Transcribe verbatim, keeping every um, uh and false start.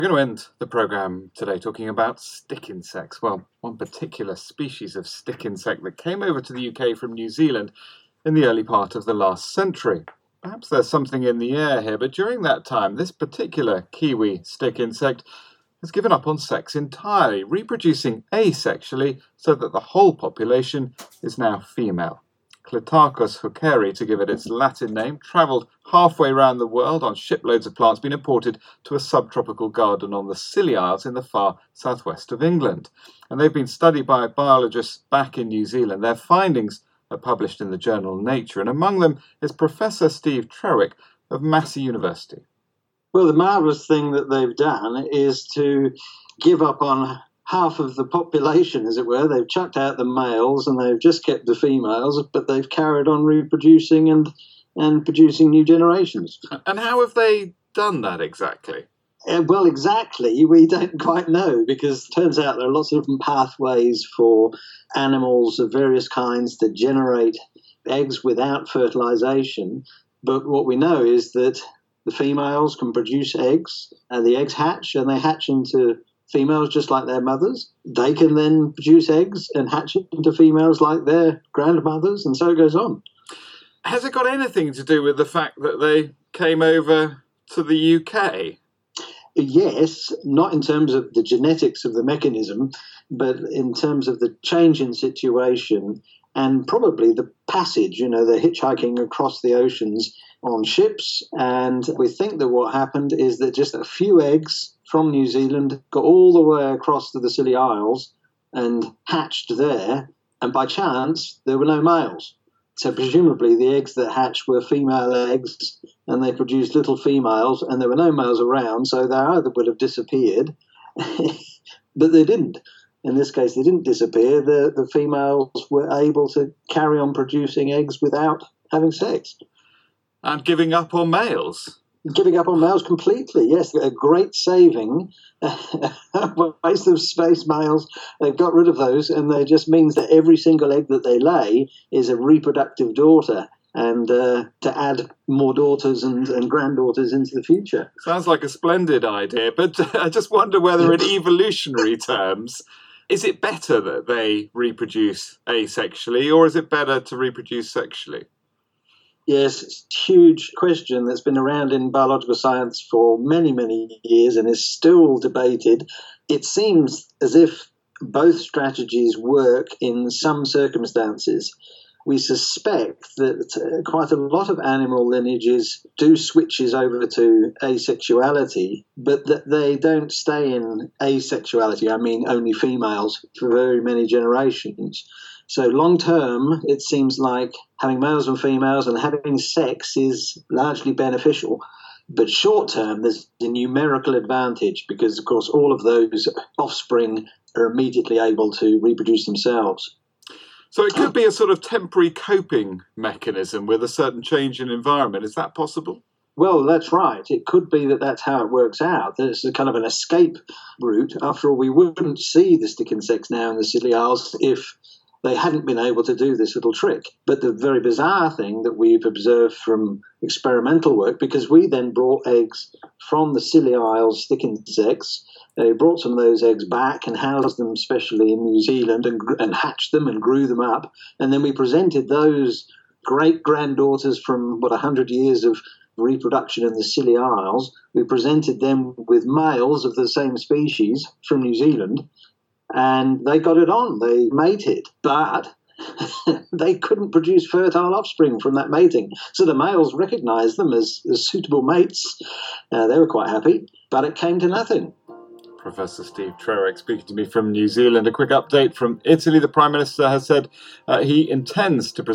We're going to end the programme today talking about stick insects. Well, one particular species of stick insect that came over to the U K from New Zealand in the early part of the last century. Perhaps there's something in the air here, but during that time, this particular kiwi stick insect has given up on sex entirely, reproducing asexually so that the whole population is now female. Clitarchus hookeri, to give it its Latin name, travelled halfway around the world on shiploads of plants being imported to a subtropical garden on the Scilly Isles in the far southwest of England. And they've been studied by biologists back in New Zealand. Their findings are published in the journal Nature, and among them is Professor Steve Treweck of Massey University. Well, the marvellous thing that they've done is to give up on half of the population, as it were. They've chucked out the males and they've just kept the females, but they've carried on reproducing and, and producing new generations. And how have they done that exactly? Uh, well, exactly, we don't quite know, because it turns out there are lots of different pathways for animals of various kinds to generate eggs without fertilization. But what we know is that the females can produce eggs, and the eggs hatch, and they hatch into females just like their mothers. They can then produce eggs and hatch into females like their grandmothers, and so it goes on. Has it got anything to do with the fact that they came over to the U K? Yes, not in terms of the genetics of the mechanism, but in terms of the change in situation and probably the passage. You know, they're hitchhiking across the oceans on ships, and we think that what happened is that just a few eggs from New Zealand got all the way across to the Scilly Isles and hatched there, and by chance there were no males. So presumably the eggs that hatched were female eggs, and they produced little females, and there were no males around, so they either would have disappeared, but they didn't. In this case, they didn't disappear. The, the females were able to carry on producing eggs without having sex. And giving up on males? Giving up on males completely, yes. A great saving. Waste of space males, they've got rid of those, and it just means that every single egg that they lay is a reproductive daughter, and uh, to add more daughters and, and granddaughters into the future. Sounds like a splendid idea, but I just wonder whether in evolutionary terms, is it better that they reproduce asexually, or is it better to reproduce sexually? Yes, it's a huge question that's been around in biological science for many, many years and is still debated. It seems as if both strategies work in some circumstances. We suspect that uh, quite a lot of animal lineages do switches over to asexuality, but that they don't stay in asexuality, I mean only females, for very many generations. So long term, it seems like having males and females and having sex is largely beneficial. But short term, there's a numerical advantage because, of course, all of those offspring are immediately able to reproduce themselves. So it could be a sort of temporary coping mechanism with a certain change in environment. Is that possible? Well, that's right. It could be that that's how it works out. There's a kind of an escape route. After all, we wouldn't see the stick insects now in the Scilly Isles if they hadn't been able to do this little trick. But the very bizarre thing that we've observed from experimental work, because we then brought eggs from the Scilly Isles stick insects, they brought some of those eggs back and housed them specially in New Zealand and, and hatched them and grew them up. And then we presented those great-granddaughters from, what, one hundred years of reproduction in the Scilly Isles. We presented them with males of the same species from New Zealand, and they got it on. They mated, but they couldn't produce fertile offspring from that mating. So the males recognized them as, as suitable mates. Uh, they were quite happy, but it came to nothing. Professor Steve Treweck speaking to me from New Zealand. A quick update from Italy. The Prime Minister has said uh, he intends to present